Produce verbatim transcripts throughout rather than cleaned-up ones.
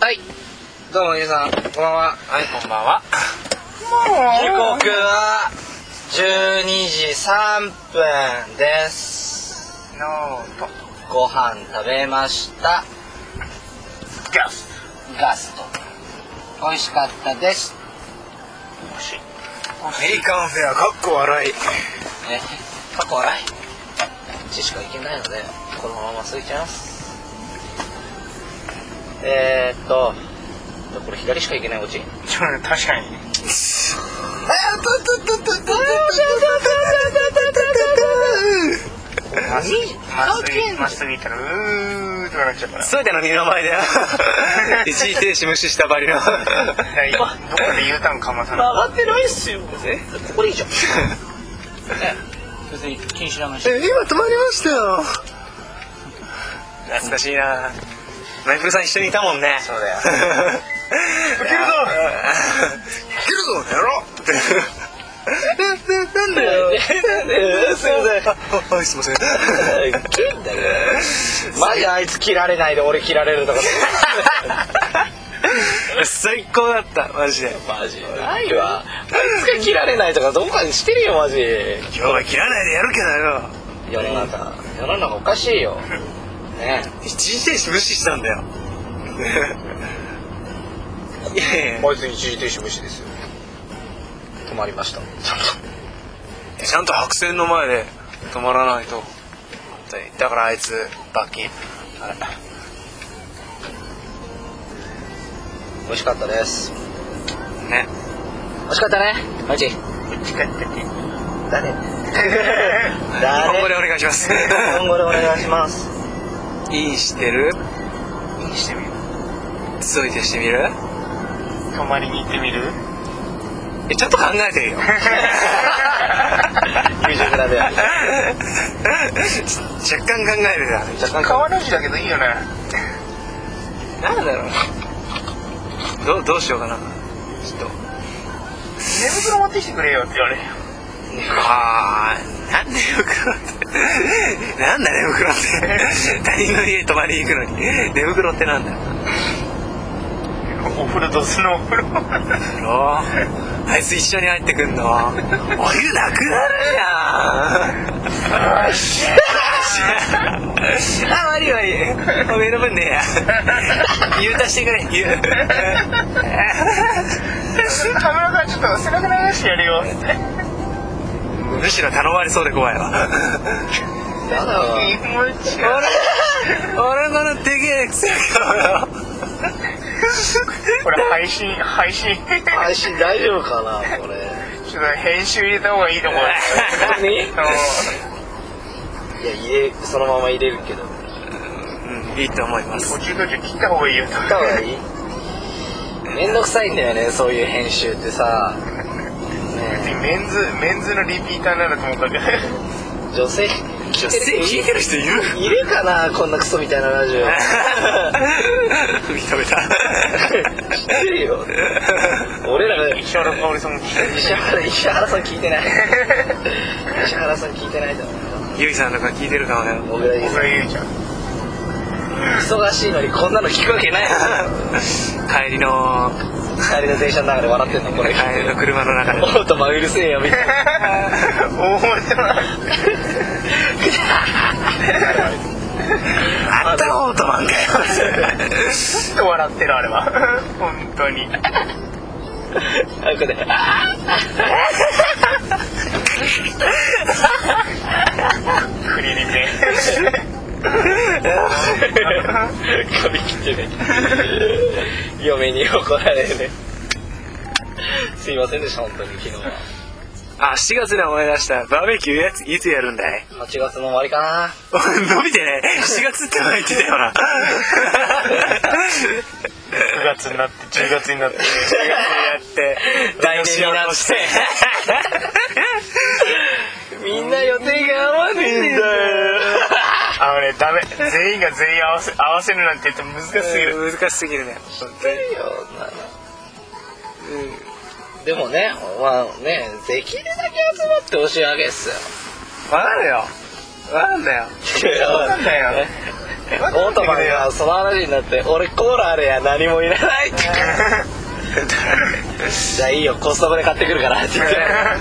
はい、どうも皆さん、こんばんは。 はい、こんばんは。 時刻はじゅうにじさんぷんです。 ノート。 ご飯食べました。 ガス。 ガスト。美味しかったです。 美味しい。 アメリカンフェアかっこ笑い。え、かっこ笑い。こっちしか行けないので、このまま過ぎちゃいます。えーっと、これ左しか行けないおち。 確かに。まっすぐまっすぐ行ったらうーとかなっちゃうから。 すべての身の前で一時停止無視したばりの。 どこで U ターンかまさない。 曲がってないっすよ。ここでいいじゃん。別に気にしないし。え、今止まりましたよ。 懐かしいな。マイクルさん一緒にいたもんね。そうだよ。いけるぞ。いけるぞ。やろう。なんだよ。なんだよ。すいません。はい、すいません。 けんだよ。マジあいつ切られないで俺切られるとか。 最高だったマジで。 マジないわ。あいつが切られないとかどこかにしてるよマジ。 今日は切らないでやるけどよ。 世の中世の中おかしいよ。ね。 一時停止無視したんだよ。 いやいや。あいつ一時停止無視ですよ。止まりました。ちゃんと。ちゃんと白線の前で止まらないと。だからあいつ罰金。あれ。 美味しかったです。 ね。 美味しかったね。マジ。 美味しかったね。 誰？ 日本語でお願いします。 日本語でお願いします。 いいしてる？ いいしてみる。 ついてしてみる？泊まりに行ってみる？え、ちょっと考えてよ。 優柔不断で。若干考えるじゃん。若干川の字だけどいいよね。 なんだろう。 どうどうしようかな。ちょっと。寝袋持ってきてくれよって言われるよ。はあ、なんで寝袋って。なんだ寝袋って。他人の家泊まりに行くのに寝袋ってなんだよ。お風呂どうすんのお風呂。風呂。あいつ一緒に入ってくんの。お湯なくなるやん。あ、悪い悪い。おめえの分ねえや。湯足してくれ。湯。カメラがちょっと背中流してやるよ。むしろ頼まれそうで怖いわ。 やだわ。 気持ち悪い。俺このでけえ癖からよ。これ配信配信配信大丈夫かなこれ。 ちょっと編集入れた方がいいと思う。 本当に？いや入れそのまま入れるけど。 うん、いいと思います。途中途中切った方がいいよ。 切った方がいい？めんどくさいんだよねそういう編集ってさ。 ね、メンズメンズのリピーターなんだと思ったけど。 女性女性聞いてる人いる？ いるかなこんなクソみたいなラジオ。 認めた。 知ってるよ。俺らが石原香織さんも聞いてる。 石原石原さん聞いてない。石原さん聞いてないだろう。 ゆいさんとか聞いてるかもね。 僕らゆいちゃん。忙しいのにこんなの聞くわけない。 帰りの帰りの電車の中で笑ってんのこれ。 帰りの車の中で。 オートマンうるせえよみたいな。 大トマン。あんたオートマンかよ。ずっと笑ってるあれは。本当に。 あこれ。 クリリペ。 髪切ってね。嫁に怒られるね。すいませんでした本当に昨日は。 あ、しちがつで思い出した。バーベキューやついつやるんだい？ はちがつの終わりかな。 伸びてね。しちがつって言ってたよな。くがつになってじゅうがつになってじゅうがつになって来年になってみんな予定が合わねえんだよ。 あのね、ダメ。全員が全員合わせ合わせるなんて言うと難しすぎる。難しすぎるね。 知ってるよな。うん。でもね、まあね、できるだけ集まってほしいわけですよ。 わかるよ。わかんだよ。わかんだよ。 オートマンがその話になって俺コーラあれや何もいらないってじゃあいいよコストコで買ってくるからって言って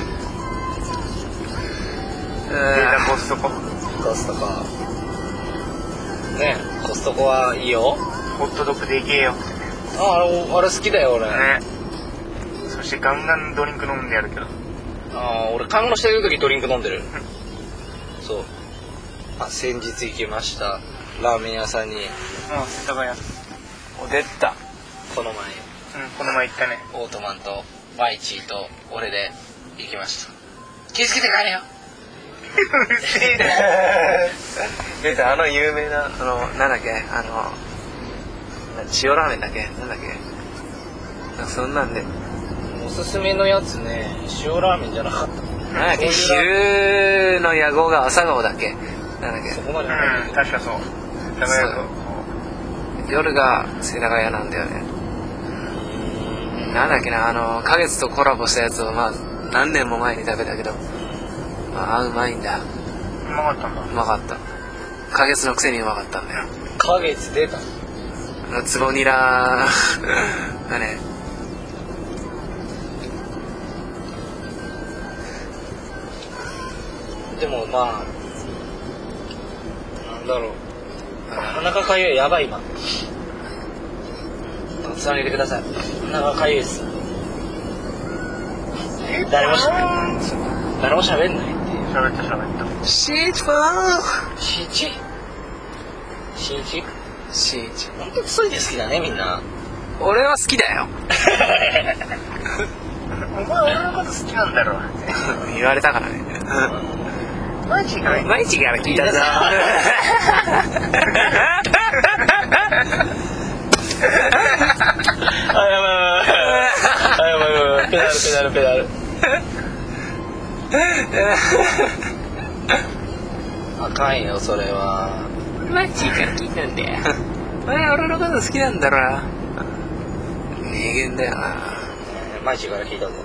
コストココストコねコストコはいいよ。 ホットドッグで行けよ。 ああれあれ好きだよ俺、 ね、そしてガンガンドリンク飲んでやるけど。 ああ俺買い物してる時ドリンク飲んでるそう。あ先日行きましたラーメン屋さんに。 ああ世田谷お出た。 この前うんこの前行ったね。 オートマンとマイチーと俺で行きました。気をつけて帰れようるせえな出たあの有名なあのなんだっけあの塩ラーメンだっけなんだっけなんかそんなんでおすすめのやつね塩ラーメンじゃなかったなんだっけ昼の屋号が朝顔だっけなんだっけそこまで分かんないけど、 うん、確かそう世田谷と夜が世田谷なんだよね。なんだっけなあの花月とコラボしたやつをまあ何年も前に食べたけどまあうまいんだ。 うまかったんだ。 うまかった。花月のくせにうまかったんだよ。花月出たつぼニラがねでもまあなんだろうお腹かゆいやばい今つなげてください。お腹かゆいです。誰もし誰も喋んないっていう。 喋った喋ったシーチファーシーチシーチシーチほんとクソいで好きだねみんな。俺は好きだよお前俺のこと好きなんだろ言われたからねマジかマジから聞いたぞあやばいやばいやばいペダルペダルペダルあかんよそれは。マジから聞いたんだよお前俺のこと好きなんだろ人間だよな。マジから聞いたぞ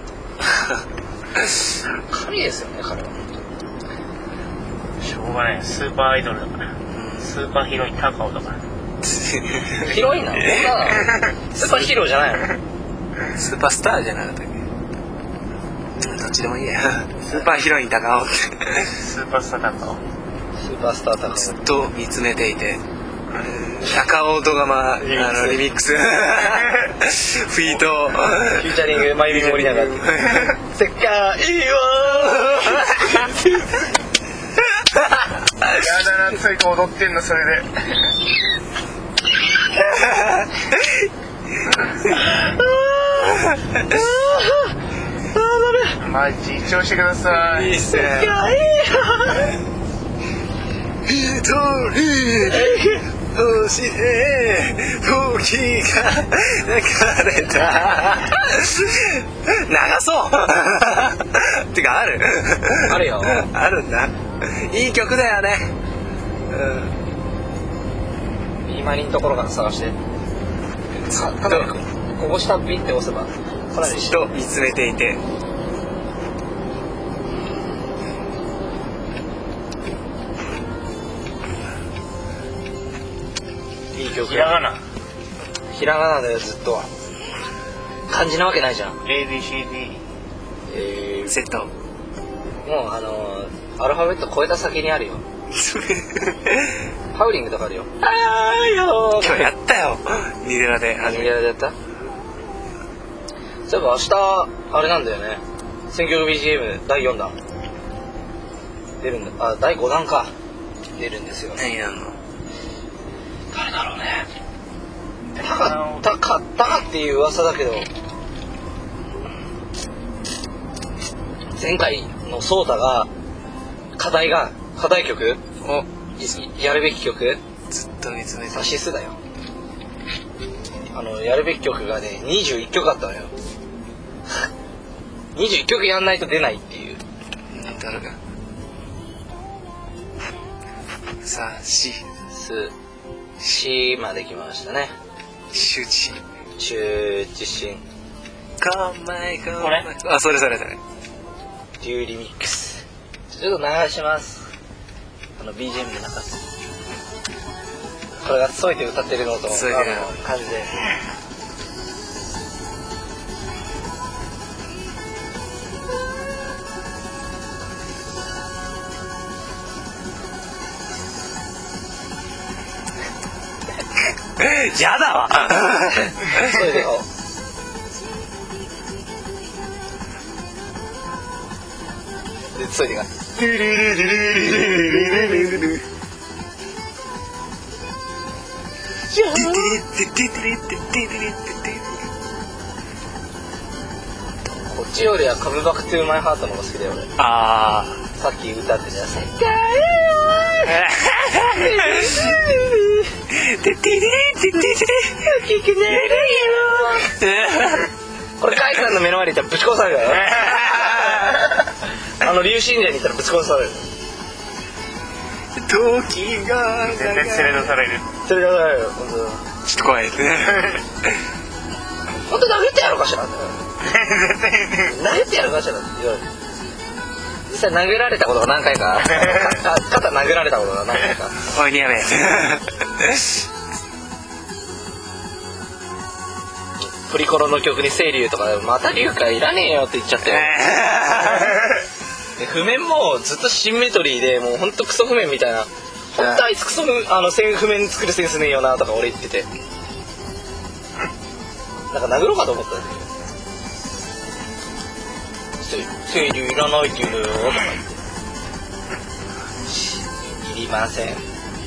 神ですよね彼は。 しょうがないスーパーアイドルだから、うん、スーパーヒロイン高尾だからヒロインなの？女なの？スーパーヒーローじゃないの？スーパースターじゃなかったっけ？どっちでもいいや。スーパーヒロイン高尾ってスーパースター高尾スーパースター高尾ずっと見つめていて高尾とがまあのリミックスフィートフューチャリングマイビー森永せっかいいわやだなついと踊ってんのそれでマジ一応してください。いいっすね。 一人そして時が流れた流そうてかあるあるよあるんだ。いい曲だよね。うん今にのところから探してかかなりこぼしたビって押せばかなり人見つめていていい曲。 ひらがなひらがなだよずっとは。漢字なわけないじゃん。 エービーシーディーえー、Z もうあのー、アルファベット超えた先にあるよハウリングとかあるよ。あーよー今日やったよニデラで。ニデラでやった。そういえば明日あれなんだよね選曲 ビージーエム だいよんだん出るんだ。あだいごだんか出るんですよ。何やんの誰だろうね。高ったかったっていう噂だけど前回のソータが課題が課題曲をやるべき曲ずっと見つめてサシスだよ。あのやるべき曲がねにじゅういっきょくあったのよにじゅういっきょくやんないと出ないっていう。誰かさあしすしまで来ましたね。周知周知心これあそれそれそれデューリミックスちょっと流します。あの ビージーエム で流す。 これがついて歌ってるのとついてる感じで。 やだわ。 それでよ。でついてが。こっちよりはカムバックトゥーマイハートの方が好きだよ俺。 あさっき歌ってたやつ。これカイさんの目の前にいたらぶち殺されるよ。あの竜神社にいたらぶち殺される。 時が絶対連れ出される。 連れ出されるよ。 ちょっと怖いですね。 本当殴ってやろうかしら。 絶対殴ってやろうかしら。実際殴られたことが何回か。肩殴られたことが何回か。 おいにやめ。 プリコロの曲に清流とかまた龍かいらねえよって言っちゃって。譜面もずっとシンメトリーでもうほんとクソ譜面みたいな。ほんとあいつクソあの譜面作るセンスねえよなとか俺言ってて。なんか殴ろうかと思ったんだけど。清流いらないって言うのよとか言って。いりません。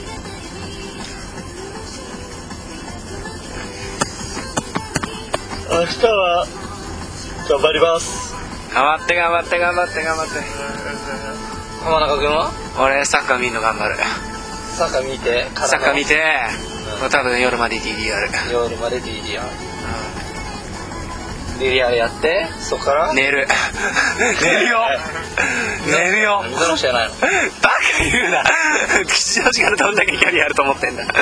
明日は頑張ります。 頑張って頑張って頑張って頑張って。 浜中君は？ 俺サッカー見るの頑張る。 サッカー見てサッカー見て、 うん、 多分夜まで ディーディー やる。 夜まで ディーディー やる。ディーディー やってそこから寝る。寝るよ。寝るよ。 水の知らないの？ バカ言うな。吉祥寺からどんだけキャリアあると思ってんだ。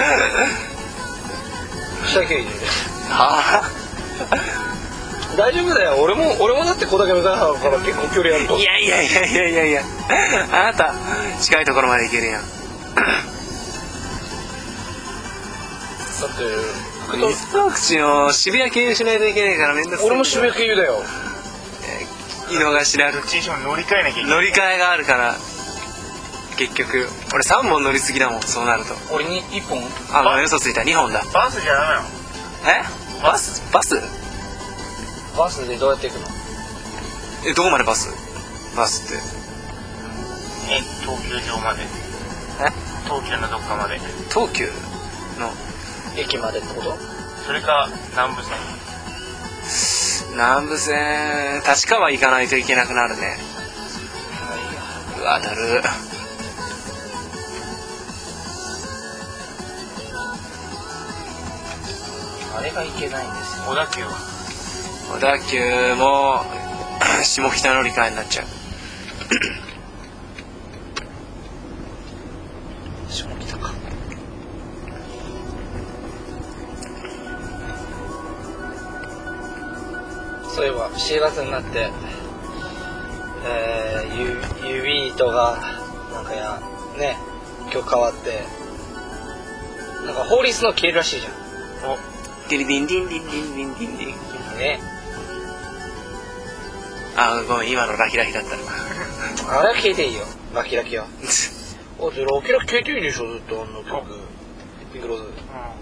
下切りはあ。 大丈夫だよ。俺も俺もだってここだけ向かいから結構距離あると。 いやいやいやいやいやいや。あなた近いところまで行けるやん。 だって水戸口の渋谷経由しないといけないからめんどくさい。 俺も渋谷経由だよ。 井の頭どっちにしても乗り換えなきゃいけない。 乗り換えがあるから結局俺さんぼん乗り継ぎだもん。そうなると俺にいっぽん。 あの嘘ついたにほんだ。 バスじゃダメなの？ えバスバスバスでどうやって行くの？ えどこまでバスバスってえ東急場まで。 え東急のどっかまで。 東急の駅までってこと？ それか南部線。 南部線立川行かないといけなくなるね。うわだる。 あれが行けないんですよ。 小田急は小田急も下北乗り換えになっちゃう。 下北か。そういえばしちがつになって、えー、ユ, ユビートがなんかやね今日変わってなんか法律の消えるらしいじゃん。 おディリディンディンディンディンディンディンディンね。 あごめん今のラキラキだったあれは消えていいよ。ラキラキは。おじゃラキラキ消えていいでしょずっとあの曲。ピンクローズ。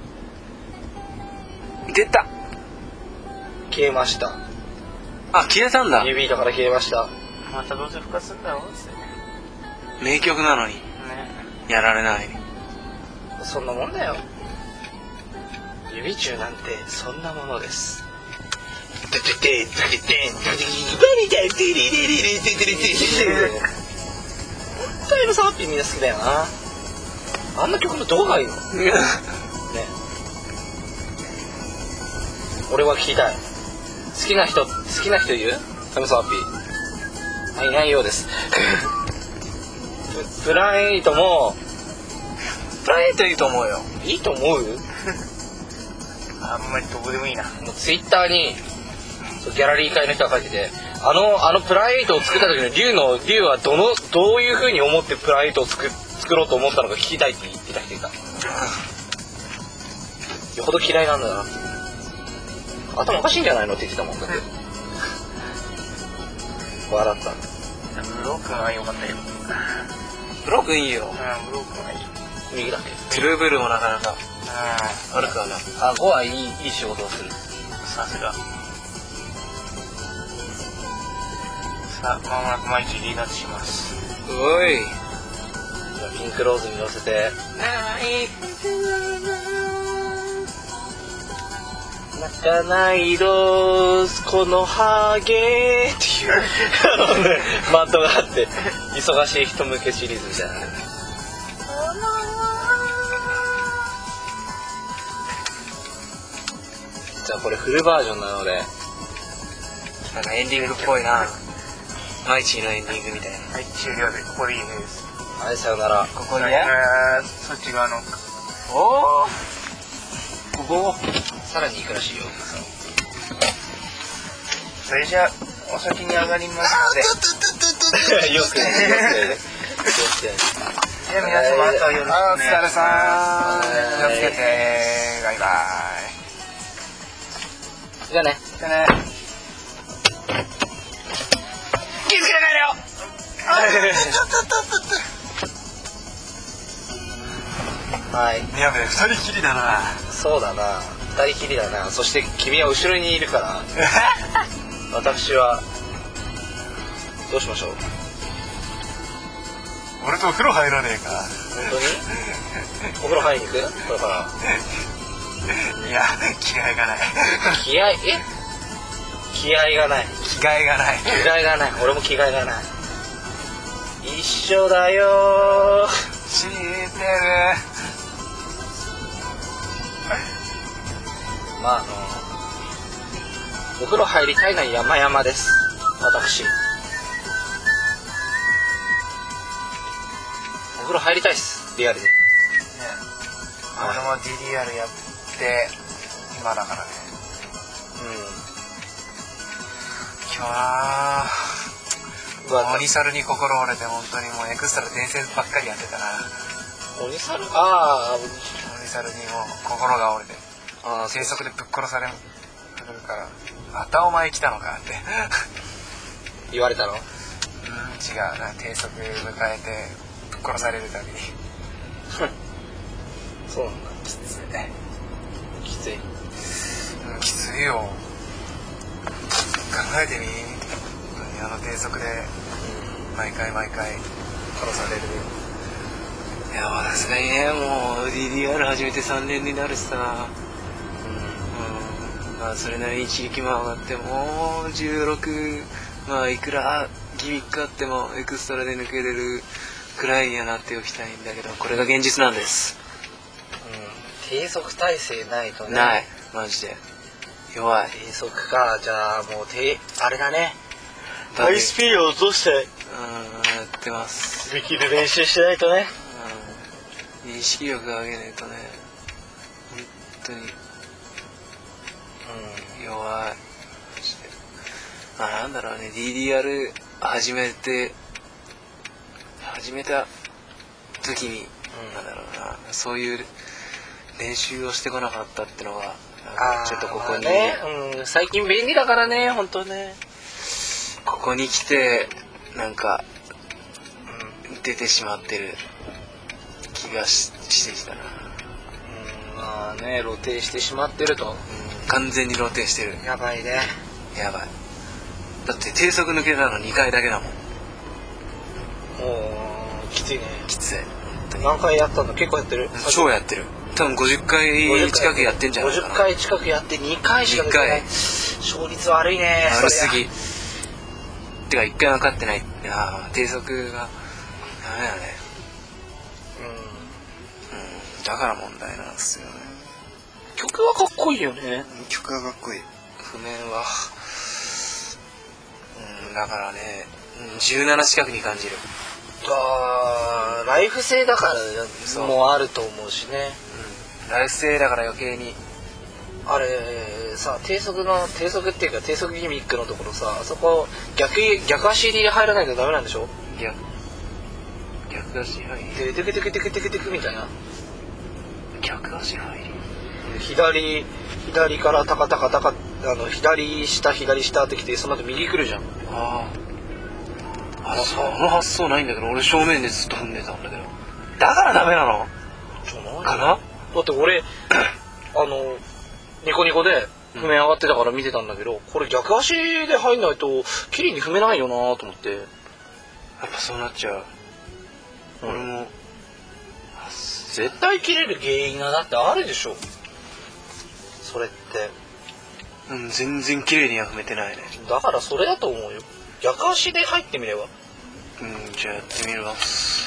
出た。 消えました。 あ消えたんだ。 ユビートから消えました。 またどうせ復活するんだろうってね。 名曲なのにやられない。 そんなもんだよ。指中なんてそんなものです。本当にサーピーみんな好きだよな。あんな曲のどこがいいの？ね。俺は聞きたい。好きな人好きな人いる？サムサーピー。あいないようです。プランエイトもプランエイトいいと思うよ。 いいと思う？ あんまりどこでもいいな。 もうツイッターにギャラリー会の人が書いてて、あのあのプランエイトを作った時の龍の龍はどのどういう風に思ってプランエイトを作作ろうと思ったのか聞きたいって言ってた人いた。 よほど嫌いなんだな。頭おかしいんじゃないのって言ってたもんだって。笑った。 ブロークンは良かったよ。 ブロックいいよ。 うん、ブロークンはいい。 右だけ。 トゥルーブルーもなかなかう悪くはない。 あ、ごはいいいい仕事をする。 ん、さすが。さあ、まもなくマイチ離脱します。 おい。ピンクローズに乗せて。泣かないローズこのハゲーっていうあのねマットがあって忙しい人向けシリーズみたいなね。じゃあこれフルバージョンなのでなんかエンディングっぽいな。マイチーのエンディングみたいな。 はい、終了で、ここでいいです。 はい、さよなら。 ここで、 そっち側の。 おーここさらに行くらしいよ。 それじゃあ、お先に上がりますので。 よくね、よくね。 じゃあ皆様、あとはよろしくお願いします。 お疲れさーん。 気をつけて、バイバイ。 じゃあね。 じゃあね。気をつけて帰れよ。 はい。 やべえ、二人きりだな。 そうだな。二人きりだな。そして君は後ろにいるから。私はどうしましょう。 俺とお風呂入らねえか。 本当に？お風呂入りに行く？これから。 いや、気合がない。 気合い？え？気合がない。 気概がない。 気概がない。俺も気概がない。一緒だよー。 知ってる。 まああのお風呂入りたいのは山々です。私。お風呂入りたいっす。リアルに。 ね、俺も ディーディーアール やって今だからね。今日はうん。うわ、 鬼猿に心折れて本当にもうエクストラ伝説ばっかりやってたな。 鬼猿？ああ、 鬼猿にもう心が折れてああ、 低速でぶっ殺されるからまたお前来たのかって言われたの？ うん、違うな、低速迎えてぶっ殺されるたびにそうなんだ。 きついきつい。 うん、きついよ。考えてみ、あの低速で毎回毎回殺される。いや、まあさすがにね、もう ディーディーアール 始めてさんねんになるしさ、うん、まあそれなりに一力も上がってもうじゅうろく、まあいくらギミックあってもエクストラで抜けれるくらいにはなっておきたいんだけど、これが現実なんです。 うん。低速耐性ないとね。 ない、マジで弱い。 低速か。じゃあもう低あれだね。 だってハイスピードを落としてうん、やってます。 できる練習しないとね。 うん、認識力上げないとね、本当に弱い。マジで。まあなんだろうね、ディーディーアール 始めて始めた時に、うん、なんだろうな、そういう練習をしてこなかったってのがちょっとここに、 ね、うん、最近便利だからね、本当ね。 ここに来てなんか、うん、出てしまってる気が し, してきたな。 うん、まあね、露呈してしまってると、 うん、完全に露呈してる。 やばいね。 やばい。だって低速抜けたのにかいだけだもん。 もうきついね。 きつい。 何回やったの？結構やってる？ 超やってる。多分ごじゅっかい近くやってんじゃないかな。 ごじゅっかい近くやってにかいしか抜けない。勝率悪いね。 悪すぎ。てかいっかい分かってない。いや、低速がダメだね。うん、うん、だから問題なんですよね。 曲はかっこいいよね。 曲はかっこいい。譜面は、うん、だからね、じゅうなな近くに感じる。 あ、ライフ性だからもあると思うしね。 うん、ライフ性だから余計に。 あれさ、低速の低速っていうか低速ギミックのところさ、あそこ逆逆足入りで入らないとダメなんでしょ？ 逆逆足入り。 でテクテクテクテクテクみたいな。 逆足入り。 左左からタカタカタカあの左下左下ってきてその後右来るじゃん。 ああ、あその発想ないんだけど、俺正面でずっと踏んでたんだけど、だからダメなのかな。 だって俺あのニコニコで譜面上がってたから見てたんだけど、これ逆足で入んないと綺麗に踏めないよなと思って。 やっぱそうなっちゃう、うん、俺も絶対切れる原因がだってあるでしょそれって。 うん、全然綺麗には踏めてないね。 だからそれだと思うよ。逆足で入ってみれば。 うん、じゃあやってみます。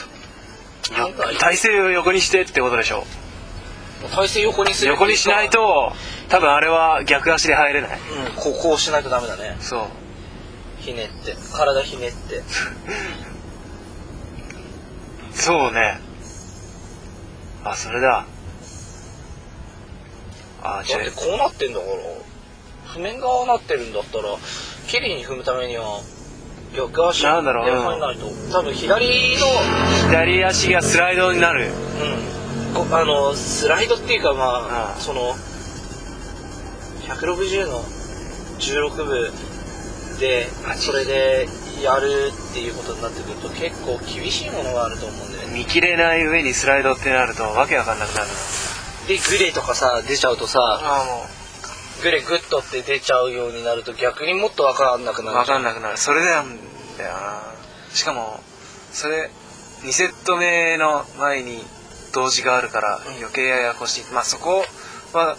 体勢を横にしてってことでしょ。 体勢横にする。 横にしないと多分あれは逆足で入れない。 うん、こうこうしないとダメだね。 そう。 ひねって体ひねって。 そうね。あ、それだ。あ、 じゃあだってこうなってんだから譜面がなってるんだったら綺麗に踏むためには逆足で入んないと、うん、多分左の左足がスライドになる。 うん。あのスライドっていうかまあ、うん、そのひゃくろくじゅうのじゅうろくぶでそれでやるっていうことになってくると結構厳しいものがあると思うんだよね。 見切れない上にスライドってなるとわけわかんなくなる。 でグレとかさ出ちゃうとさ、 あもうグレグッとって出ちゃうようになると逆にもっとわかんなくなる。 わかんなくなる。それなんだよな。しかもそれにセット目の前に同時があるから余計ややこしい。まあそこは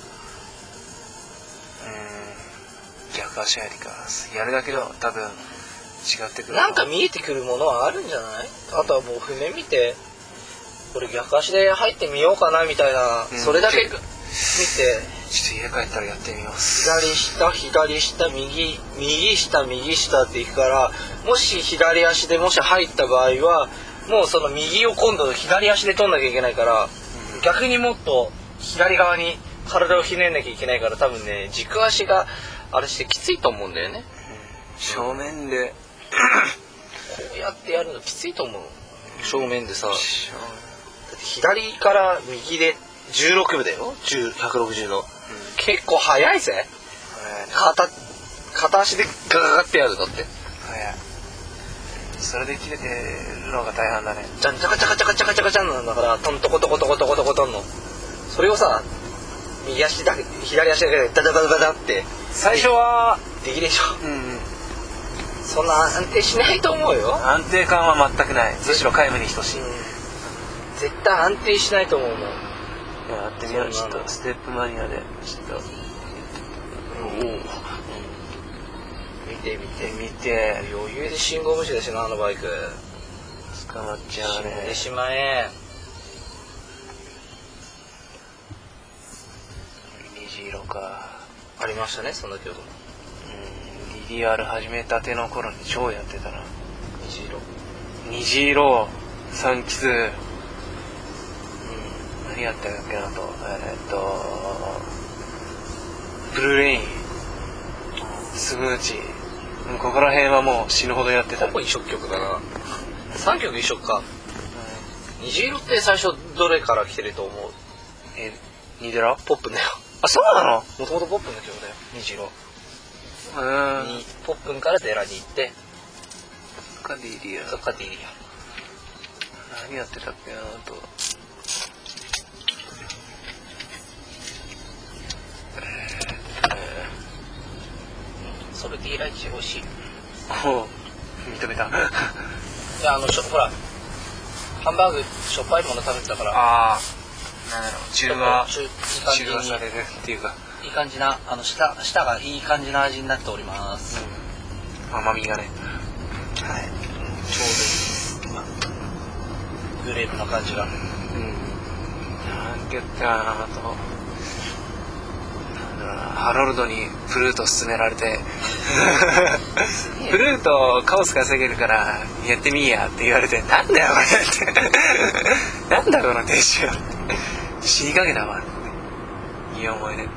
逆足やりかやるだけど多分違ってくる。 なんか見えてくるものはあるんじゃない？あとはもう譜面見てこれ逆足で入ってみようかなみたいな、うん、それだけ見てちょっと家帰ったらやってみます。 左下左下右右下右下っていくから、もし左足でもし入った場合はもうその右を今度左足で取んなきゃいけないから、うん、逆にもっと左側に体をひねんなきゃいけないから多分ね軸足があれしてきついと思うんだよね、うん、 正面でこうやってやるのきついと思う。正面でさだって左から右でじゅうろくぶだよ。ひゃくろくじゅうど、うん、結構速いぜ、ね、片, 片足でガガガってやるだって速い。それで切れてるのが大半だね。 じゃんチャカチャカチャカチャカチャカチャンなんだからトントコトコトコトコトコトンのそれをさ右足だけ左足だけでダダダダダって最初はできるでしょ、 うんうん、 そんな安定しないと思うよ。 安定感は全くない。むしろ皆無に等しい、うん、 絶対安定しないと思うもん。 やってみよう。ちょっとステップマニアでちょっと、 うん、見て見て見て余裕で信号無視だしなあのバイク。 捕まっちゃうね。 死んでしまえ。 虹色かありましたねそんな曲も。 うん ディーディーアール 始めたての頃に超やってたな。 虹色虹色三キズ、うん、何やったっけなとえー、っとブルーレインスムーチー、ここら辺はもう死ぬほどやってた。 ほぼ一色曲だな。さんきょく一色か、うん、虹色って最初どれから来てると思う？ えニデラポップだよ。 あ、そうなの？ もともとポップの曲だよ虹色。 うんにポップンからデラに行ってカディリアカディリア何やってたっけなと、 えー、ソルティーライチ美味しい。 おう認めた。いやあのしょほらハンバーグしょっぱいもの食べてたから。 ああなんだろう中和中中和されるっていうかいい感じなあの舌舌がいい感じな味になっております、 うん、甘みがねはい、ちょうどいいグレープの感じが。うんなんて言ったらなとハロルドにフルート勧められてフルートカオス稼げるからやってみいやって言われてなんだよこれってなんだこの亭主は死にかけたわいい思い出。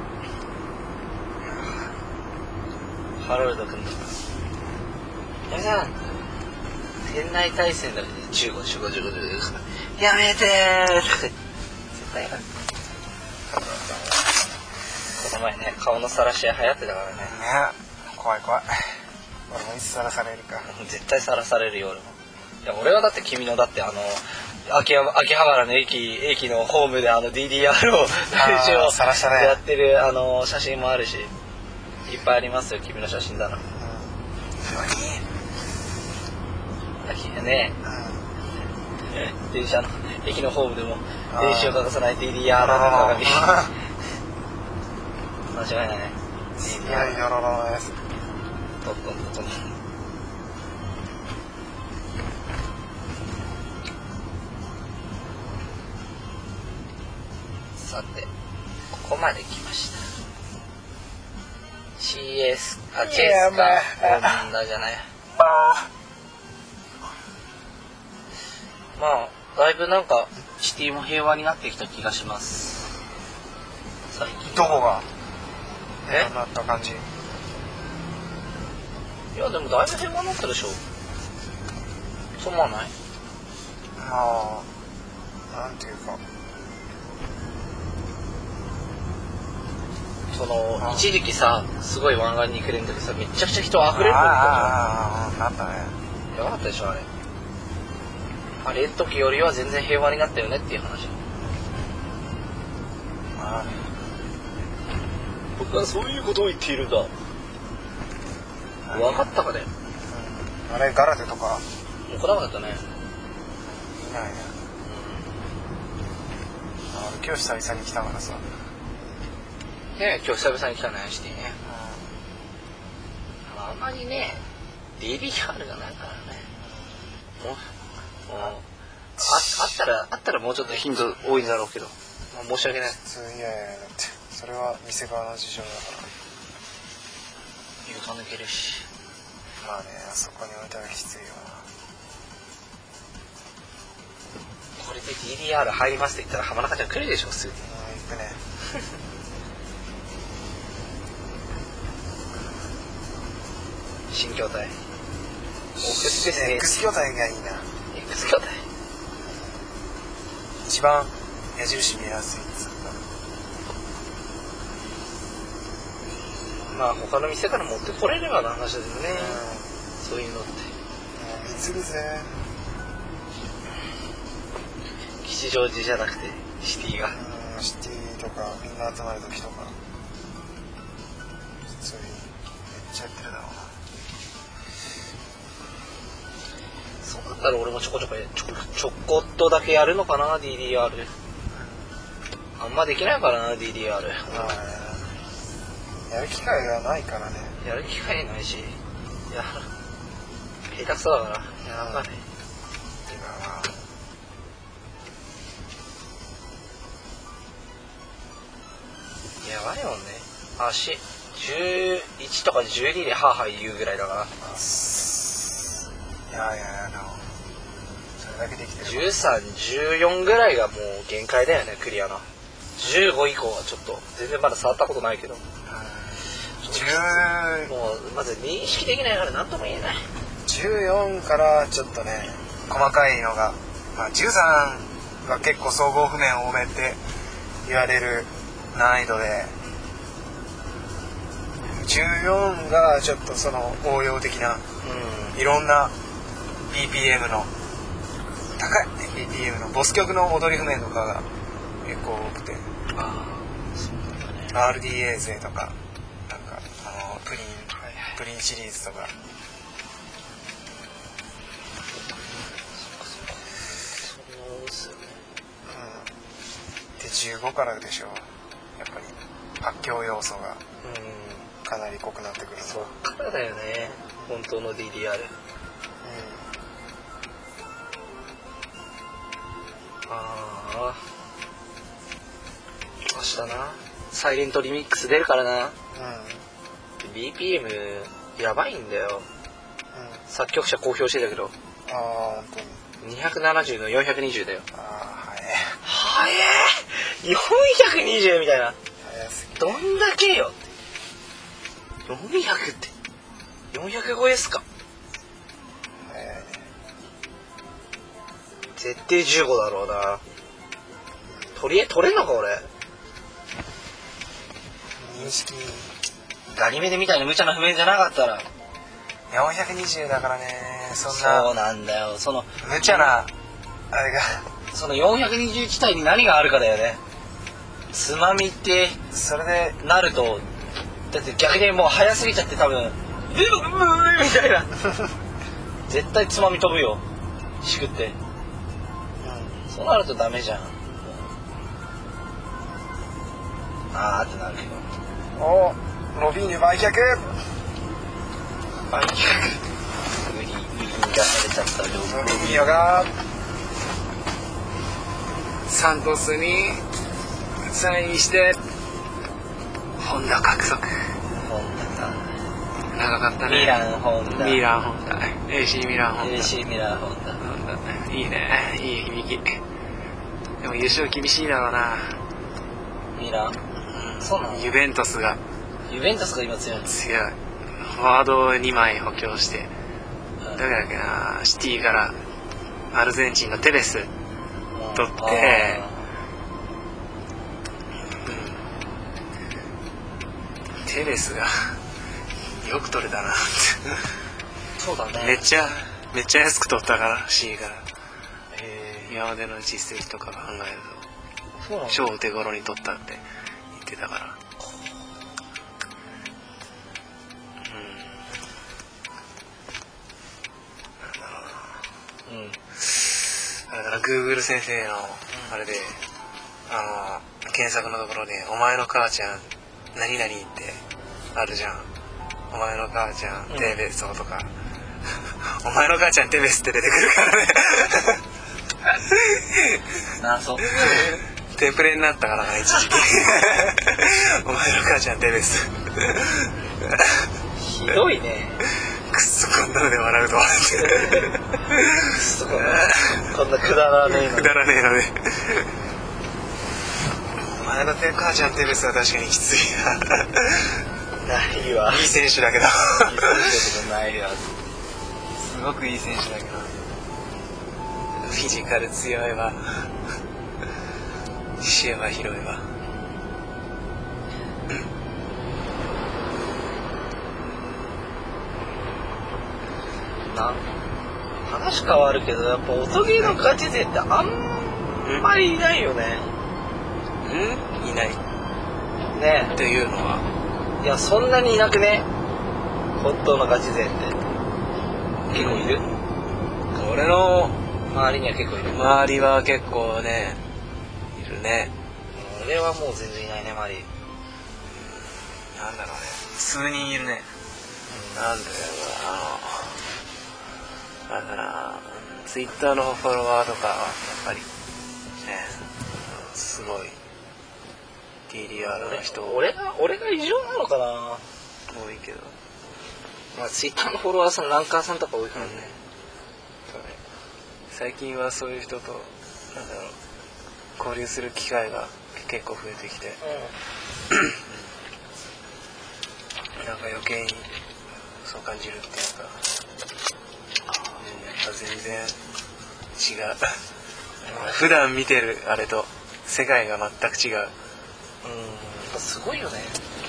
ハロルド君だやめた店内対戦だね。じゅうご、じゅうご、じゅうご、じゅうごやめてーって絶対やる。 の前ね顔の晒し屋流行ってたからね。 ね、怖い怖い。俺もいつさらされるか。 絶対晒されるよ俺も。いや俺はだって君のだってあの秋葉秋葉原の駅駅のホームであの ディーディーアール を練習をさらしたねやってるあの写真もあるし、いっぱいありますよ君の写真だな。 うん、 秋ねうん、 電車の駅のホームでも練習を欠かさない ディーディーアール の鏡。間違いないね。 すごいよろろのやつ。 トントントントン。さてここまで来ました。 シーエス あチェスか女じゃない。まあだいぶなんかシティも平和になってきた気がします。最近どこがえなった感じ。 いやでもだいぶ平和になったでしょ。そう思わない？ まあなんていうか、 そのあ一時期さすごい湾岸に来るんだけどさめちゃくちゃ人溢れるんだああなったね。 よ。やばかったでしょあれ。あれ時よりは全然平和になったよねっていう話。 あ僕はそういうことを言っているんだ。分かったかね。 うん、あれガラテとかもう来なかったね。 いないね。あれ今日久々に来たからさ。 ねえ今日久々に来たねシティね。あんまりね ディーディーアール がないからね。もうもうあ, あったらあったらもうちょっと頻度多いんだろうけど、まあ、申し訳ない。 普通いやいやだってそれは店側の事情だから。 床抜けるし。 まあね、あそこに置いたらきついよな。 これで ディーディーアール 入りますって言ったら浜中ちゃん来るでしょ普通に。 うん行くね。 新筐体 X ですね。 X 筐体がいいな。 X 筐体一番矢印見えやすいっつうか。 まあ他の店から持ってこれればの話だよね、 うん、 そういうのって水るぜ。 吉祥寺じゃなくてシティが。 うん、シティとかみんな集まる時とか普通にめっちゃやってるだろうな。 そうだったら俺もちょこちょこちょこちょこっとだけやるのかな ディーディーアール。あんまできないからな ディーディーアール。 まあね、やる機会がないからね。 やる機会ないし、いや下手くそだからやらんかね。 今はやばいもんね。足じゅういちとかじゅうにでハーハー言うぐらいだから。 いやいやいや、でもそれだけできてる。 じゅうさん、じゅうよんぐらいがもう限界だよねクリアな。じゅうご以降はちょっと全然まだ触ったことないけど、 じゅうもうまず認識できないから何とも言えない。 じゅうよんからちょっとね細かいのが、まあ、じゅうさんが結構総合譜面多めって言われる難易度で、じゅうよんがちょっとその応用的な、うん、いろんな ビーピーエム の高い ビーピーエム のボス曲の踊り譜面とかが結構多くて、 あそうだね、 アールディーエー 勢とかなんかあのプリン、はいはい、プリンシリーズとか。でじゅうごからでしょやっぱり発狂要素がかなり濃くなってくるのは。 そっからだよね本当の ディーディーアール、うん、ああ明日なサイレントリミックス出るからな、うん、ビーピーエム やばいんだよ、うん、作曲者公表してたけど、 ああ本当ににひゃくななじゅうのよんひゃくにじゅうだよ。 ああ早え早えよんひゃくにじゅうみたいな。 早すぎどんだけよってよんひゃくってよんひゃく超えっすか。 早いね。 絶対じゅうごだろうな。取り取れんのか俺。 に認識ガニ目でみたいな無茶な譜面じゃなかったらよんひゃくにじゅうだからね、そんそうななんだよ。その無茶なあれがそのよんひゃくにじゅういち体に何があるかだよね。つまみってそれでなるとだって逆にもう早すぎちゃって多分ううみたいな絶対つまみ飛ぶよしくって、うん、そうなるとダメじゃん。あーってなるけど、 おロビーニュ売却売却売り売りに出されちゃったロビーニュがサントスにサインしてホンダ獲得。 ホンダか長かったね。 ミランホンダミランホンダ エーシー ミランホンダエーシー ミランホンダいいね、いい響き。でも優勝厳しいだろうな。 ミラン、うん、そうなの。 ユベントスがユベントスが今強い。 強い。フォワードをにまい補強して、うん、誰だっけな、シティからアルゼンチンのテレス取って、うん、テレスがよく取れたなってそうだね。 めっちゃめっちゃ安く取ったから C から。今までの実績とか考えると超お手頃に取ったって言ってたから、うん、なんだろうな、うん、だから Google 先生のあれで、あの検索のところで「お前の母ちゃん何々」ってあるじゃん。お前の母ちゃんテベソとか、お前の母ちゃんテベスって出てくるからねな、そうテンプレになったからな一時期お前の母ちゃんテベスひどいね。 くっそこんなので笑うとはくっそこんなこんなくだらねえのくだらねえのでお前の母ちゃんテベスは確かにきついなないわ。 いい選手だけどいい選手ないわ。 すごくいい選手だけどフィジカル強いわ視野は広いわ。 な話変わるけどやっぱ音ゲーのガチ勢ってあんまりいないよね。 うんいないねっていうのは、 いやそんなにいなくね。本当のガチ勢って結構いる。 俺の周りには結構いる。 周りは結構ねいるね。 俺はもう全然いないね周り。 なんだろうね、数人いるね。なんだよな、あのだからツイッターのフォロワーとかはやっぱりねすごい ティーディーアール の人俺が俺が異常なのかな。 多いけど、 まあツイッターのフォロワーさんランカーさんとか多いからね、うん、 そうね。最近はそういう人となんだろう交流する機会が結構増えてきて、うん、なんか余計にそう感じるっていうか、うん、やっぱ全然違う普段見てるあれと世界が全く違う。うん、やっぱすごいよね。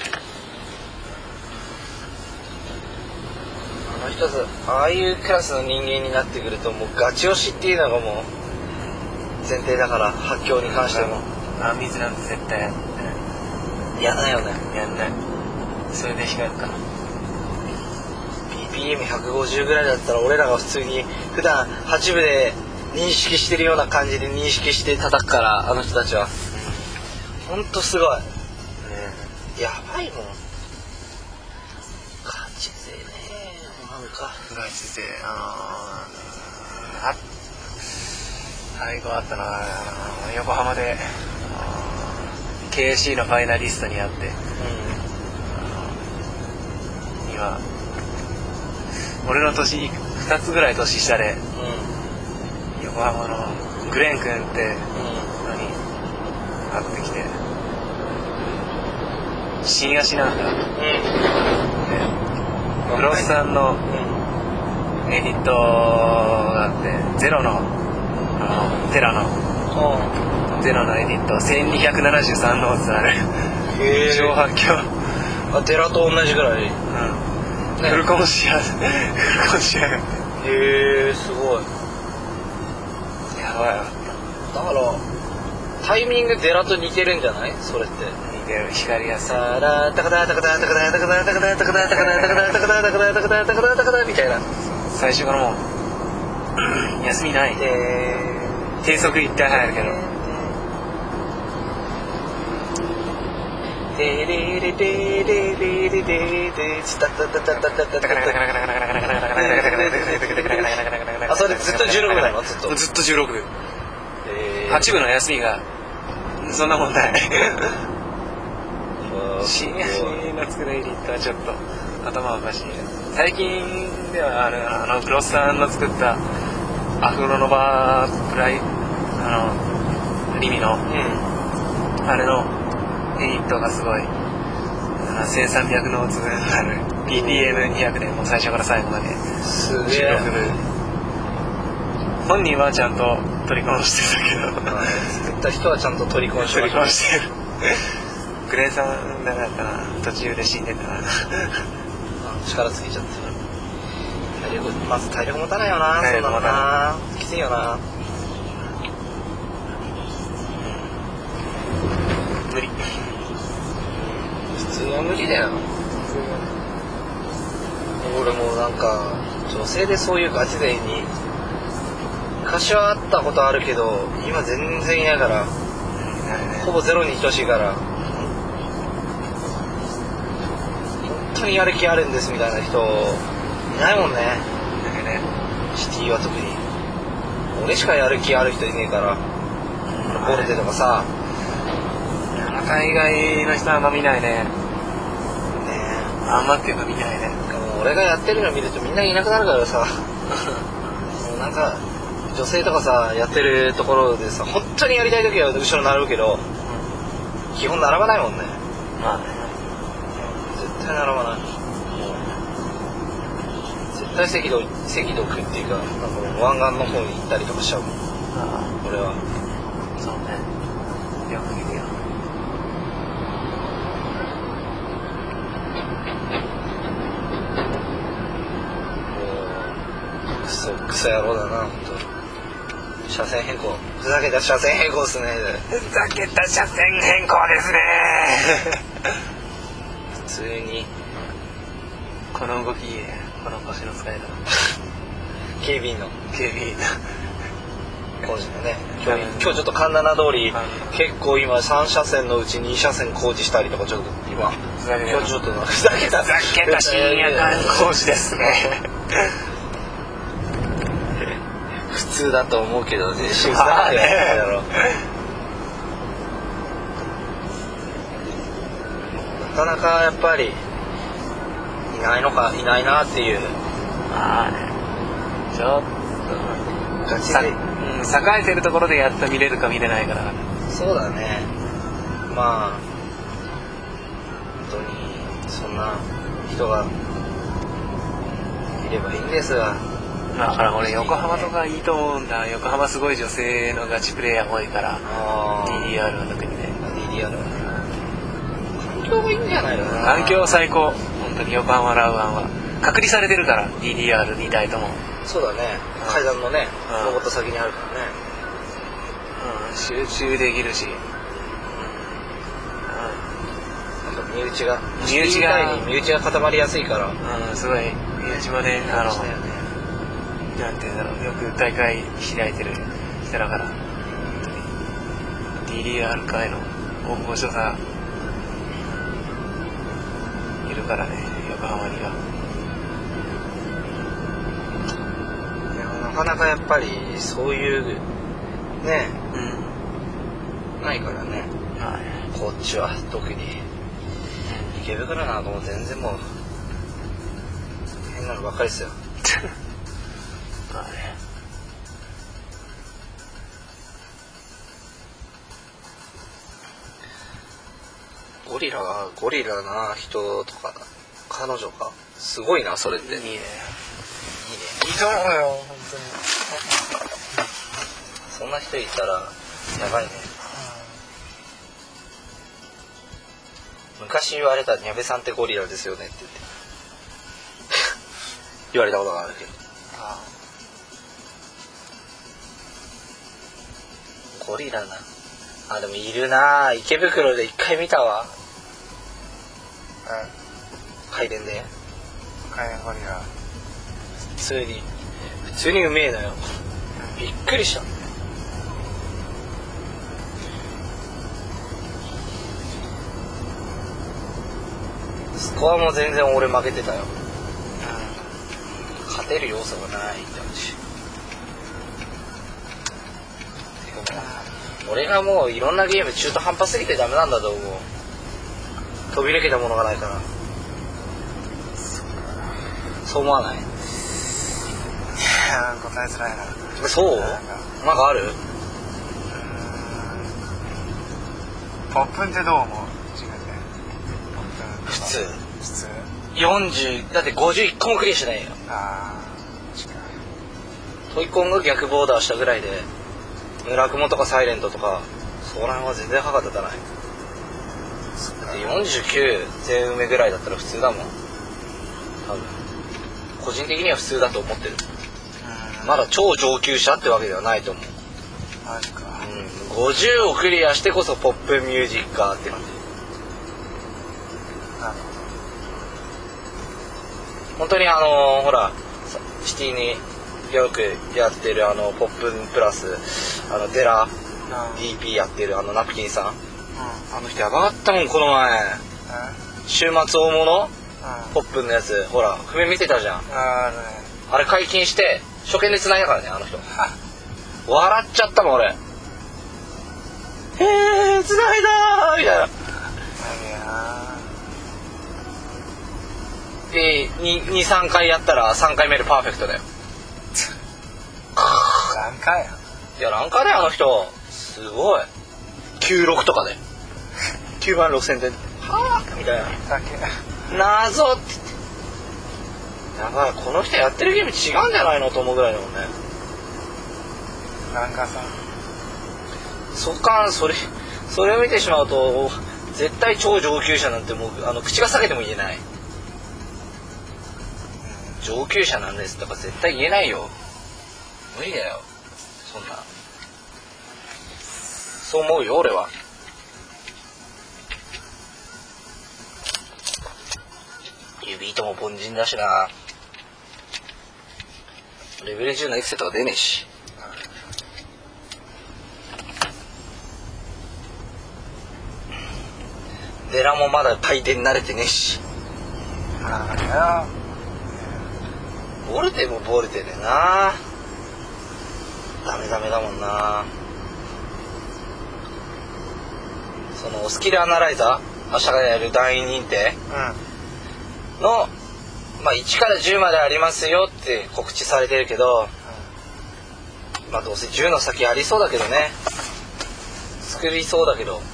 あの人たちああいうクラスの人間になってくるともうガチ押しっていうのがもう前提だから、発狂に関してもあんみつなんて絶対やんないよね。 やんない。それで光るから ビーピーエムひゃくごじゅう ぐらいだったら俺らが普通に普段はち部で認識してるような感じで認識して叩くから、あの人たちは、うん、ほんとすごい、ね、やばいもん。ガチ勢ね。なんかガチ勢、あのー、あ最後あったな、あの横浜で ケーシー のファイナリストに会って、うん、今俺の年ふたつぐらい年下で、うん、横浜のグレン君ってのに会ってきて、新足なんだ、うん、でグロスさんのエディットがあって、ゼロのあのテラのゼロのエディットせんにひゃくななじゅうさんノーツある超反響あ、寺と同じぐらい。うん。 ね、フルコンシアフルコンシア。へえ、すごい。 やばい。 だからタイミング寺と似てるんじゃない？それって。 似てる。光がさらタカタタカタタカタタカタタカタタカタタカタタカタタカタタカタタカタタカタみたいな。 最初からもう休みない。低速一回入るけど。 デレレデレレレレレツタタタタタタタタ。あ、それずっとじゅうろく部なの？ずっと。 ずっとじゅうろく部。はち部の休みがそんなもんない。深夜にの作るユニットはちょっと頭おかしい。最近ではあの、あのクロスさんの作ったアフロノバープライあのリミの、うん、あれのユニットがすごいせんさんびゃくノーツ分ある ビーピーエムにひゃく でもう最初から最後まですげえ。 本人はちゃんと取り込んしてたけど、 作った人はちゃんと取り込んしてる。 取り込んしてる。グレーさんだったな、途中で死んでたな。 力つけちゃってる。体力、まず体力持たないよな。 体力持たない。きついよな。 無理。 普通は無理だよ。俺もなんか女性でそういうガチ勢に昔は会ったことあるけど今全然嫌から、ね、ほぼゼロに等しいから本当にやる気あるんですみたいな人いないもんね。ね、シティは特に俺しかやる気ある人いねえから、ボルテとかさ。 海外の人はあんま見ないね。ねえ、あんまっていうか見ないね。 俺がやってるの見るとみんないなくなるからさ。なんか女性とかさやってるところでさ本当にやりたい時は後ろ並ぶけど、うん、基本並ばないもんね。 まあね、 絶対並ばない。絶対赤道赤道区っていうか、なんか湾岸の方に行ったりとかしちゃうもん。ああ、俺は。 そうね。よく見るよ。 クソクソ野郎だな本当。車線変更、ふざけた車線変更ですね。 ふざけた車線変更ですね。 普通にこの動きいいね。この腰の使い方。 警備員の警備員の工事のね。今日、今日ちょっと環七通り結構今さん車線のうちに車線工事したりとかちょっと今今日ちょっとふざけたふざけた深夜間工事ですね。 普通だと思うけどね。 まあね。 なかなかやっぱりいないのかいないなっていう。 まあね。ちょっとガチで、うん、栄えてるところでやっと見れるか見れないから。 そうだね。まあ本当にそんな人がいればいいんですが。 だから俺横浜とかいいと思うんだ。横浜すごい女性のガチプレイヤー多いから。ディーディーアール は特にね。 ディーディーアール 環境がいいんじゃないのかな。 環境最高。本当に横浜ラウアンは隔離されてるから ディーディーアールに 体とも。 そうだね。階段のね、登った先にあるからね。 うん、集中できるし。 うん。なんか身内が身内が身内が固まりやすいから。 うん、すごい身内もね、あの。なんていうんだろう、よく大会開いてる人だから本当に ディーディーアール 界の大御所さいるからね、横浜には。 いやなかなかやっぱりそういうね、うん、ないからね、はい、こっちは特に池袋なんかもう全然もう変なのばっかりですよ。まあね、ゴリラがゴリラな人とか彼女かすごいなそれって。いいね、いいね、 いいと思うよ本当に。 そんな人いたらやばいね。 昔言われたニャベさんってゴリラですよねって言って言われたことがあるけど。 あゴリラなあ、でもいるな。池袋で一回見たわ。 あ、 回電でカエンゴリラ。 普通に普通にうめえのよ。びっくりした。スコアも全然俺負けてたよ。勝てる要素がないって話。てかもう俺がもういろんなゲーム中途半端すぎてダメなんだと思う。飛び抜けたものがないから。そう思わない？ いや答えづらいな。 そう？ なんかなんかある？ うーんポップンってどう思う？自分でポップンとか普通普通よんじゅうだってごじゅういっこもクリアしないよ。 ああ近い。 トイコンが逆ボーダーしたぐらいで村雲とかサイレントとかそこら辺は全然歯が立たない。 そっか。 でよんじゅうきゅう全埋めぐらいだったら普通だもん多分。個人的には普通だと思ってる。 うんまだ超上級者ってわけではないと思う。 マジか。 うん、ごじゅうをクリアしてこそポップミュージッカーって感じ。 なるほ本当にあのー、ほらシティによくやってるあのポップンプラスあのデラど。 ディーピー やってるあのナプキンさん、 うん。 あの人やばかったもんこの前。週末大物うん。 ポップンのやつほら譜面見てたじゃん。 あるね。 あれ解禁して初見で繋いだからねあの人。笑っちゃったもん俺。えー繋いだーみたいな。 あるやでにさんかいやったらさんかいめでパーフェクトだよ。 何回や。 いやなんかねあの人すごいきゅうじゅうろくとかできゅうまんろくせんではぁみたいなだけ。 謎って言ってやばいこの人やってるゲーム違うんじゃないのと思うぐらいだもんね。 なんかさ。 そっかそれそれを見てしまうと絶対超上級者なんてもうあの口が裂けても言えない。上級者なんですとか絶対言えないよ。無理だよそんな。そう思うよ俺は。指糸も凡人だしな。レベルじゅうのエクセとか出ねえし。デラもまだ回転慣れてねえし。 あれや。 ボルテもボルテでな。ダメダメだもんな。そのスキルアナライザー明日からやる団員認定うん。 の、まあ、いちからじゅうまでありますよって告知されてるけど、まあどうせじゅうの先ありそうだけどね。作りそうだけど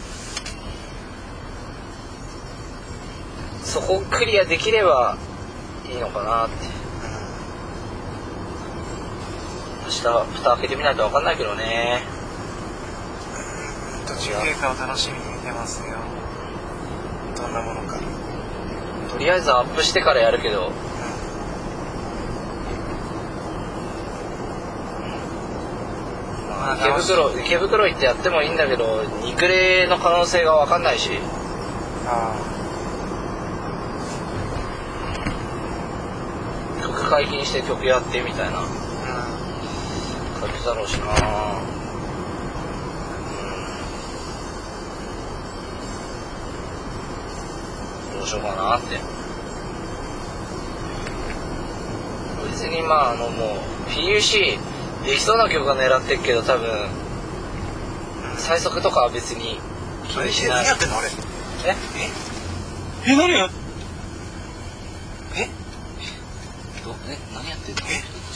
そこをクリアできればいいのかなって。明日蓋開けてみないと分かんないけどね。 途中経過を楽しみに見てますよ。どんなものか。 とりあえずアップしてからやるけど、まあ、池袋池袋行ってやってもいいんだけどニクレの可能性が分かんないし。 あ曲解禁して曲やってみたいなあ。 感じだろうしな。うん、どうしようかなって。別にまああのもう ピーユーシー できそうな曲が狙ってっけど多分最速とかは別に気にしない。 何やってんの俺。 えええ何や。えどえ何やってんの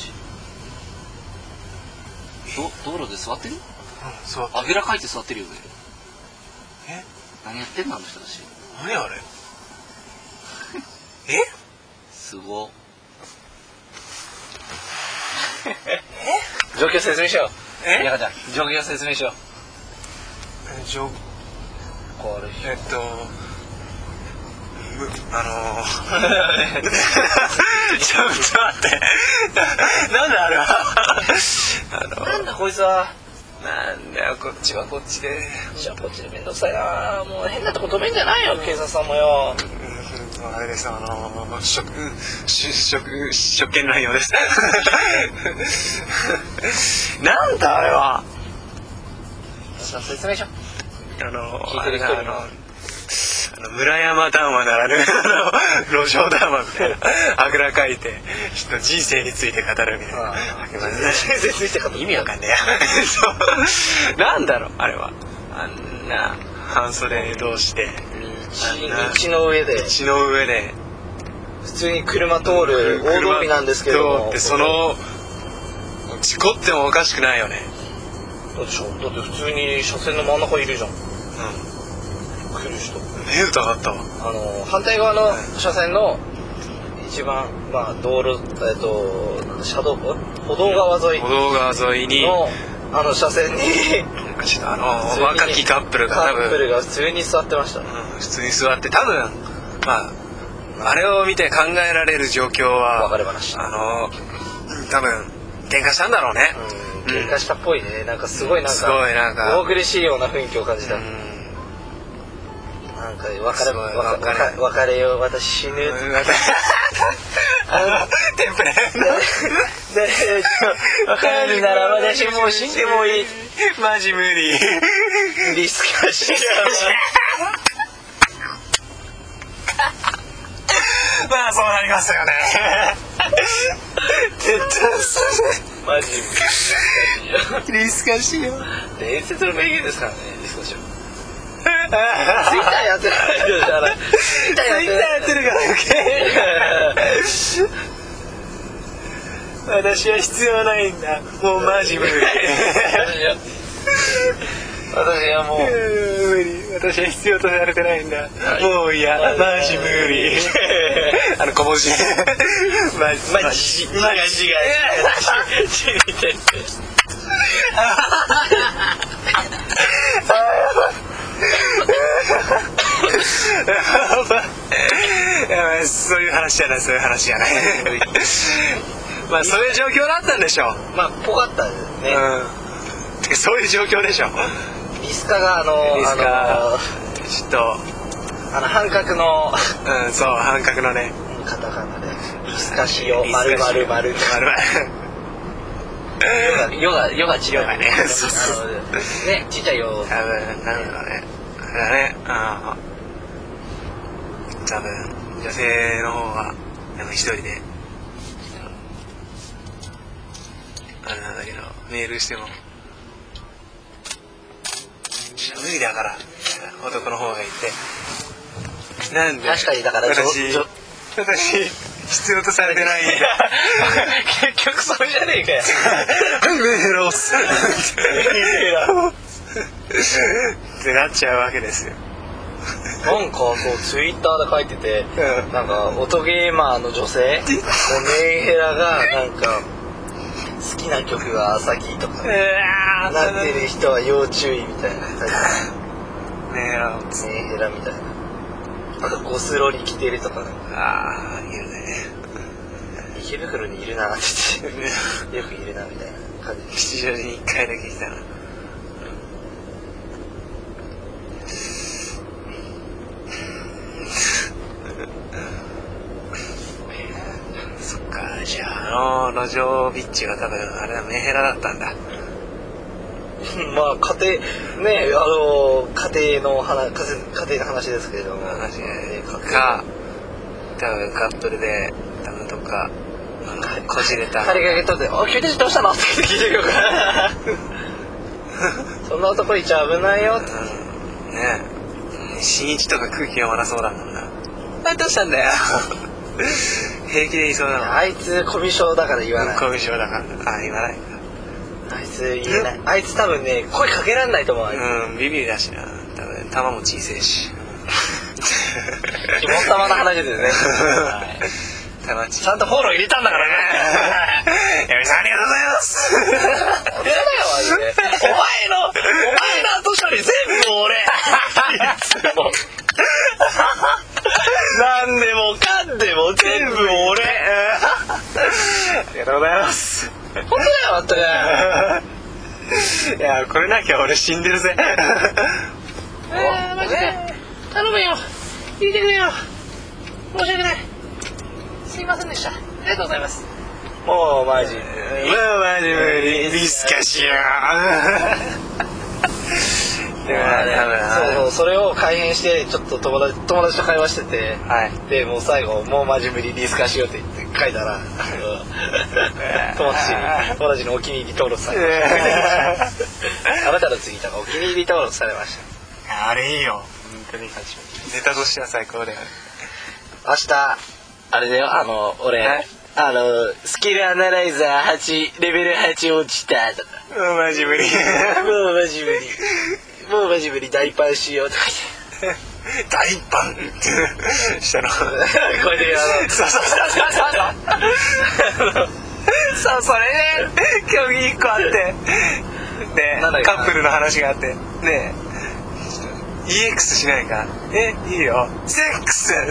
ど道路で座ってる？ うん座って。 あぐらかいて座ってるよね。 え何やってんのあの人たち。 何あれ。えすご状況説明しよう。 え宮川ちゃん状況説明しよう。 えじょこれえっとあのー、ちょっと待ってなんだあれはあのなんだこいつは。 なんだよこっちはこっちでじゃあこっちでめんどくさいな。もう変なとこ止めんじゃないよ警察さんもよ。 うんあれですあの職職職権乱用ですなんだあれは。 さあ説明しよあの聞いてる人にあのあの村山談話ならぬあの路上談話みたいなあぐらかいて人の人生について語るみたいな。 人生について語る意味わかんねえやそうなんだろうあれは。あんな半袖同士で道の上で道の上で普通に車通る大通りなんですけども、 通ってその事故ってもおかしくないよね。 だって普通に車線の真ん中いるじゃん。 うん来る人。 目疑ったわ。 あの反対側の車線の一番まあ道路えっと車道歩道側沿い歩道側沿いにのあの車線にあの若きカップルが多分カップルが普通に座ってました、ねうん、普通に座って多分まああれを見て考えられる状況は別れ話。 あの多分喧嘩したんだろうね。 うん、喧嘩したっぽいね。なんかすごいなんかすごいなんか大苦しいような雰囲気を感じた。 うんなんか別れ別れ別れよ私死ぬ。 あのテンプレ別れるなら私もう死んでもいい。 マジ無理。 リスカシまあそうなりますよね。絶対マジリスカシよ。 伝説の名言ですからねリスカシオ。ツイッターやってるからツイッターやってるから余計私は必要ないんだ。もうマジ無理。 私はもう無理。私は必要とされてないんだ。もういやマジ無理。あの小文字。マジマジマジがそういう話じゃないそういう話じゃないまあそういう状況だったんでしょう。 まあぽかったですね、 うん、そういう状況でしょう。 リスカがあのリスカあのちょっとあの半角のうんそう半角のねカタカナでリスカシオ丸丸丸ヨガヨガ違うね。そうそうねちっちゃいよ。 多分なんだろうねあれだねあ多分女性の方はでも一人であれなんだけどメールしても無理だから男の方が言ってなんで確かにだから私私必要とされてないんだ結局それじゃねえかよメロスってなっちゃうわけですよ。 なんかそうツイッターで書いてて、うん、なんか音ゲーマーの女性のメンヘラがなんか好きな曲がアサギとかなってる人は要注意みたいなメンヘラメンヘラみたいな。あとゴスロリ着てるとかなんかああいるね池袋にいるなって言ってよくいるなみたいな感じ。 吉祥寺にいっかいだけ来たな。そっかじゃああの路上ビッチが多分あれだメンヘラだったんだまあ家庭ねあの家庭の話家庭の話ですけれども話ねか多分カップルで多分どっかこじれた借りかけとって「お君たちどうしたの?」って聞いてくるからそんな男いちゃ危ないよって、 うん、ねえ新一とか空気読まなそうだもんなあどうしたんだよ平気で言いそうだもん。 あいつコミュ障だから言わない。 コミュ障だからあ言わないかあいつ言えない。あいつ多分ね声かけらんないと思う。 うんビビりだしな多分玉も小さいし肝玉の話ですねちゃんとフォロー入れたんだからねやみさんありがとうございます俺だよマジでお前のお前の後処理全部俺いつもな全部俺ありがとうございます。 本当だよ、あったね。 いやこれなきゃ俺死んでるぜ。 えー、マジで頼むよ、聞いてくれよ、申し訳ない、すいませんでした、ありがとうございます。 もうマジもうマジ無理ディスカション。 そうそう、それを改変してちょっと友達友達と会話してて、はい、でもう最後もうマジ無理ディスカしようって言って書いたら友達に友達のお気に入り登録されましたあなたのツイートがお気に入り登録されました。 あれいいよ本当に。ネタとしては最高だよ。 明日あれだよ、あの俺あのスキルアナライザーはちレベルはち落ちたとか、 もうマジ無理もうマジ無理もうマジ無理大パンしようとか言って大パンしたのこれであのそうそうそうそうそうそれね競技いっこあってでカップルの話があってねえ イーエックス しないか、えいいよセックス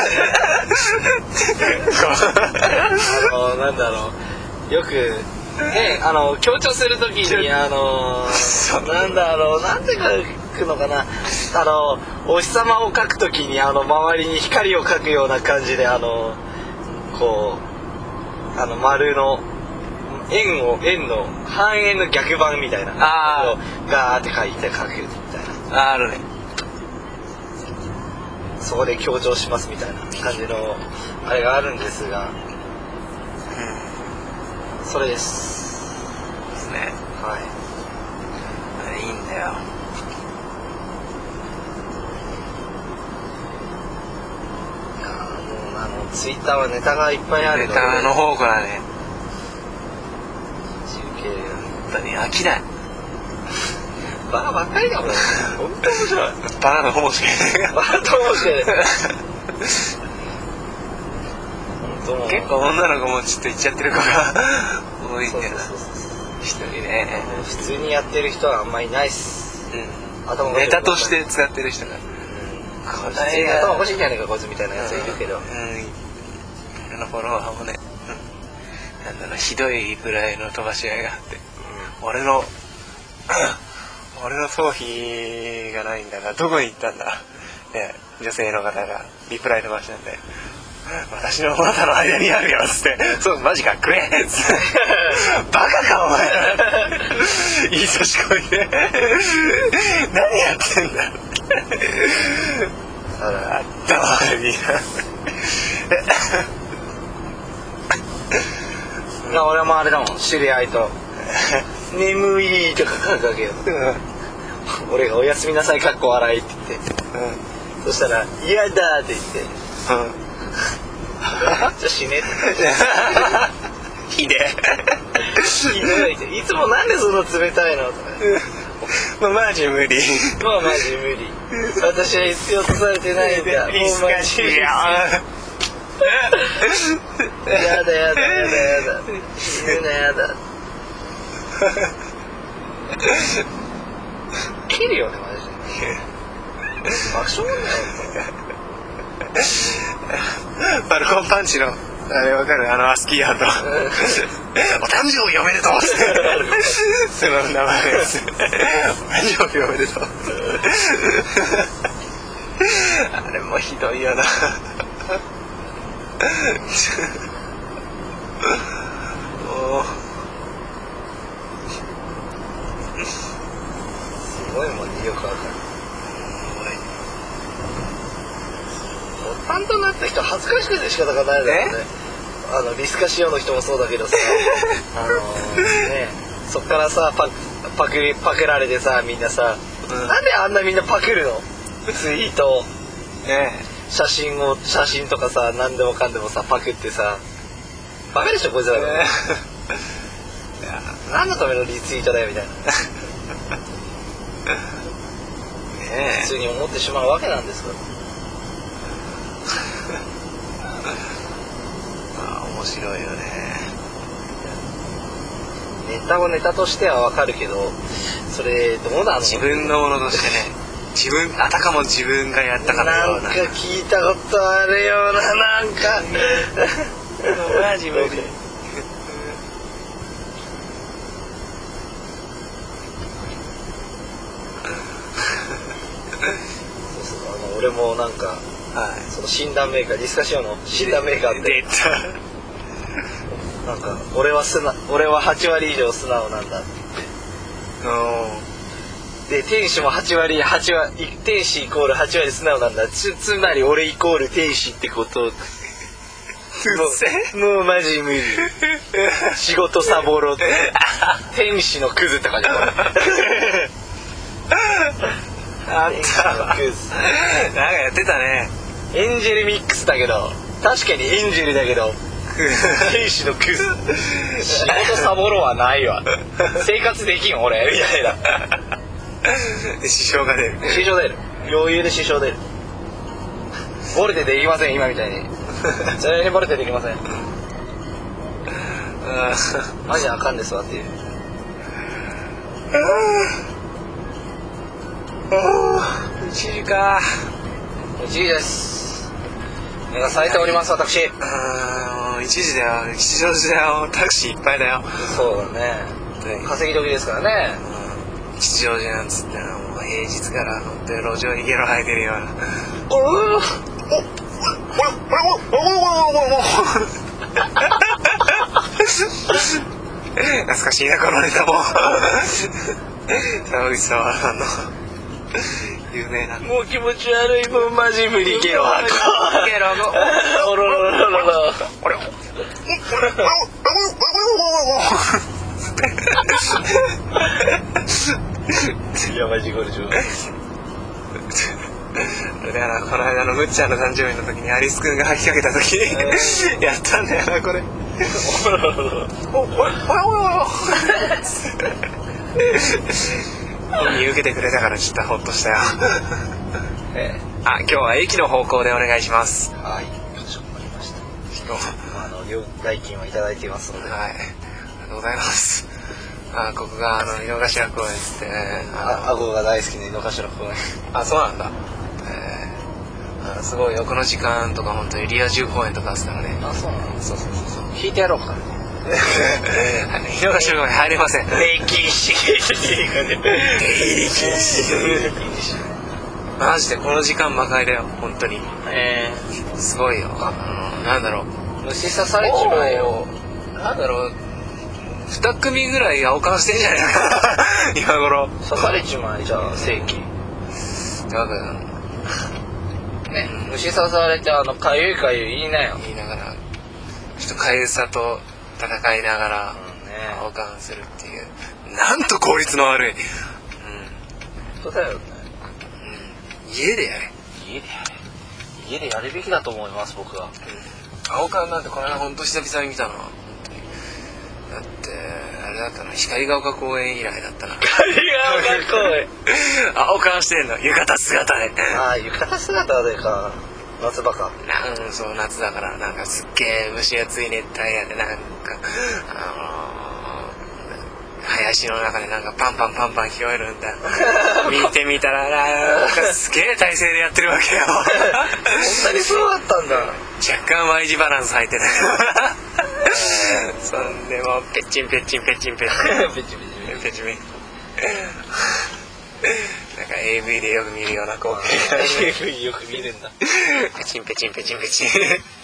あのなんだろう、よくね、あの強調するときにあのなんだろう、なんて書くのかな、あのお日様を描くときにあの周りに光を描くような感じであのこうあの丸の円を円の半円の逆版みたいなあガーって描いて描くみたいな、ああるね、 そこで強調しますみたいな感じのあれがあるんですが、うん、それですですね。 はい、 いいんだよ。 いやもうあのツイッターはネタがいっぱいあるので、 ネタの方からね、 中継本当に飽きない。 バカばっかりだもん。本当面白い。 バカの方しかいない。 バカと面白い。 結構女の子もちょっと行っちゃってる子が多いんだよな。一人ね。 普通にやってる人はあんまりいないっす。 うん、ネタとして使ってる人が。うん、 これ頭おかしいんじゃねえかこいつみたいなやついるけど。うん。 あのフォロワーもね、うん、なんだろう、ひどいリプライの飛ばし合いがあって、うん、俺の俺の頭皮がないんだがどこに行ったんだ、ね、女性の方がリプライ飛ばしたんで、私の股の間にあるよっつって、そうマジかくれっつってバカかお前いい年こいで何やってんだあら頭悪いな俺もあれだもん、知り合いと眠いとか書けよ、うん、俺がおやすみなさいかっこ笑いって言って、うん、そしたら嫌だって言って、うん、じゃ死ねってひでひどいって、いつもなんでその冷たいのとか、 もうマジ無理、 もうマジ無理、私は必要とされてないんだ、もうマジ無理やだやだやだやだ死ぬなやだ切るよねマジで爆笑なんだよバルコンパンチのあれわかる、あのアスキーアートお誕生日おめでとうその名前のやつお誕生日おめでとうあれもひどいよなおすごいもんね、よくわかる。担当になった人恥ずかしくて仕方がないだろうね。あのリスカシオの人もそうだけどさあのー、ね、そっからさパパクリパクられてさ、みんなさ、うん、なんであんなみんなパクるのツイートね、写真を写真とかさ、何でもかんでもさパクってさ、バカでしょこいつら、ね、いや何のためのリツイートだよみたいなね、普通に思ってしまうわけなんですからあ、面白いよね。 ネタをネタとしてはわかるけど、それどうなの？ 自分のものとしてね、自分あたかも自分がやったかのような。 なんか聞いたことあるようなななんかマジ無理。 そうそう、あの俺もなんか、 はい。 その診断メーカー、ディスカシオの診断メーカーって出た。 なんか俺は素直、俺ははち割以上素直なんだって言って、で天使もはち割、はち割、天使イコールはち割素直なんだ、つつまり俺イコール天使ってことをもう、もうマジ無理。仕事サボろうって。天使のクズとかじゃん。 あったわ。なんかやってたね。 エンジェルミックスだけど、確かにエンジェルだけど、天使のクズ。仕事サボろうはないわ。生活できん俺みたいな。 支障が出る。 支障出る。余裕で支障出る。ボルテできません今みたいに。それにボルテできません。マジあかんですわっていう。 いちじか。 いちじです。目が冴えております私。 うん、いちじだよ。吉祥寺だよ。タクシーいっぱいだよ。 そうだね。稼ぎ時ですからね。 うん、吉祥寺なんつってのはもう平日から本当に路上にゲロ吐いてるような。 おお懐かしいなこのネタも。沢口沢さんの有名な。 もう気持ち悪いもんマジ無理。ゲロ吐く。 ゲロの。 おろろろろろ。 あれ。 やばい事故でしょ。 だからこの間のむっちゃんの誕生日の時にアリスくんが吐きかけた時にやったんだよなこれ。おろろろろ。おおおおお。見受けてくれたからちょっとホッとしたよ。 ええ、 あ、今日は駅の方向でお願いします。 はい、かしこまりました。あの料代金はいただいていますので。 はい、ありがとうございます。あ、ここがあの井の頭公園ですってね。 あ、あごが大好きな井の頭公園。 あ、そうなんだ。えー、あ、すごいよこの時間とか本当にリア充公園とかあってたらね。 あ、そうなの。 そうそうそうそう。 引いてやろうか。 井の頭公園入れません。 出入り禁止。出入り禁止。 マジでこの時間魔界だよ本当に。 えー、すごいよ。うん、なんだろう。 虫刺されちまえよ。 なんだろう。二組ぐらい青缶してんじゃないかな今頃。 刺されちまえじゃあ正規。 多分ね、虫刺されてあのかゆいかゆい言いなよ。 言いながらちょっとかゆさと戦いながら青缶するっていう。なんと効率の悪い。うん。 そうだよね。 うん。家でやれ。 家でやれ。家でやるべきだと思います僕は。 うん、青缶なんてこの間本当久々に見たの。だってあれだったな、光が丘公園以来だったな。 光が丘公園。 青缶してんの浴衣姿で。 ああ、浴衣姿でか。夏場か。 うん、そう夏だからなんかすっげえ蒸し暑い熱帯夜でなんかあのー、林の中でなんかパンパンパンパン拾えるんだ。見てみたらなんかすげえ体勢でやってるわけよ。 そんなにそうだったんだ。 若干 Y 字バランス入ってた。そんでもうペッチンペッチンペッチンペッチンペチペチペチンなんか エーブイ でよく見るような光景。 エーブイ よく見るんだ。 ペチンペチンペチンペチン。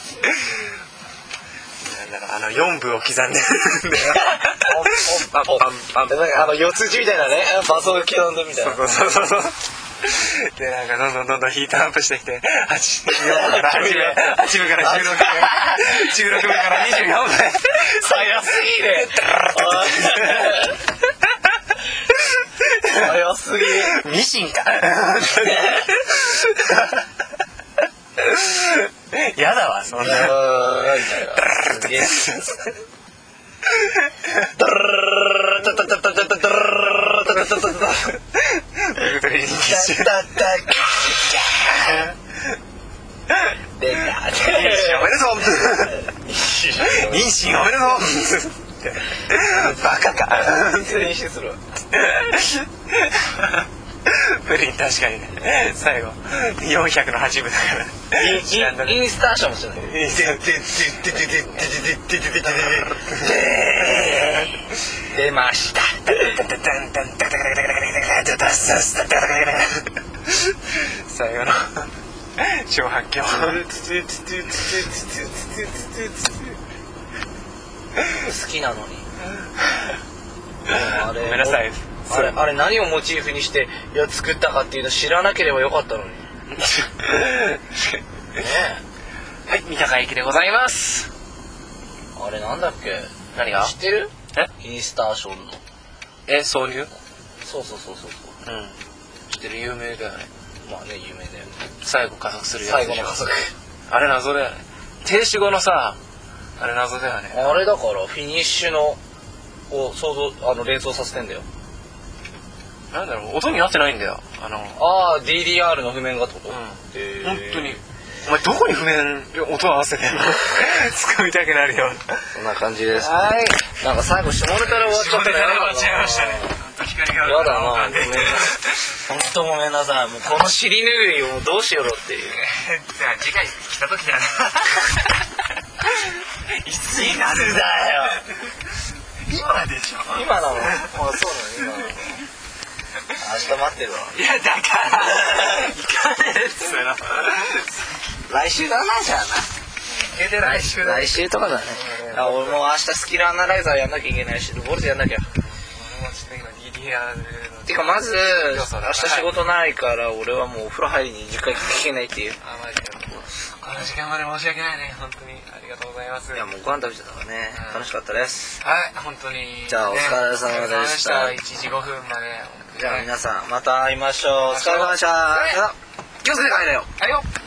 なんだろう、あのよんぶを刻んでるんでパンパンパンパン、なんかあの四つ字みたいなね、バソーキャンドみたいな。 そうそうそうそう。でなんかどんどんどんどんヒートアップしてきて、はちぶからはちぶからじゅうろくじゅうろくめからにじゅうよんめ。 早すぎる。早すぎる。 ミシンか。やだわそんな。 すげえ。出た。 おめでとう。妊娠おめでとう。バカか。 妊娠するわ。 ブプリン確かにね最後よんひゃくのはちぶだからインインインスターションもしてない。出ました。 最後の超発狂。 好きなのに。あれごめんなさい。 あれあれ何をモチーフにしていや作ったかっていうの知らなければよかったのに。ねはい、三鷹駅でございます。 あれなんだっけ？ 何が？ 知ってる？ え？ インスターションの。 え、挿入？ そうそうそうそうそう。 うん。知ってる、有名だよね。 まあね有名だよね。 最後加速するやつでしょ。 最後の加速。 あれ謎だよね。停止後のさ、あれ謎だよね。 あれだからフィニッシュのを想像あの連想させてんだよ。 なんだろう、音になってないんだよ。あの。 ああ ディーディーアール の譜面がってこと？ うん。 へー本当に。お前どこに譜面音を合わせてんの？使いたくなるよ。 そんな感じです。 はい。 なんか最後下ネタで終わっちゃったね。 終わっちゃいましたね。本当光が。 やだな。ごめんな。本当ごめんなさい。もうこの尻拭いをどうしようっていう。 じゃあ次回来た時だな。いつになるんだよ。今でしょ。 今なの。あ、そうなの。今なの。明日待ってるわ。 いやだから行かねえっつうの。 来週だなじゃあな。 えで来週だ。 来週とかだね。あ、俺もう明日スキルアナライザーやんなきゃいけないし、ボルトやんなきゃ。 俺もちょっと今 ディーディーアール の。 てかまず明日仕事ないから俺はもうお風呂入りにじゅっかい聞けないっていう。 あ、マジで。この時間まで申し訳ないね。本当にありがとうございます。 いやもうご飯食べちゃったからね。楽しかったです。 はい、本当に。 じゃあお疲れ様でした。 いちじごふんまで。 じゃあ皆さんまた会いましょう。お疲れ様でした。 気をつけて帰れよ。はいよ。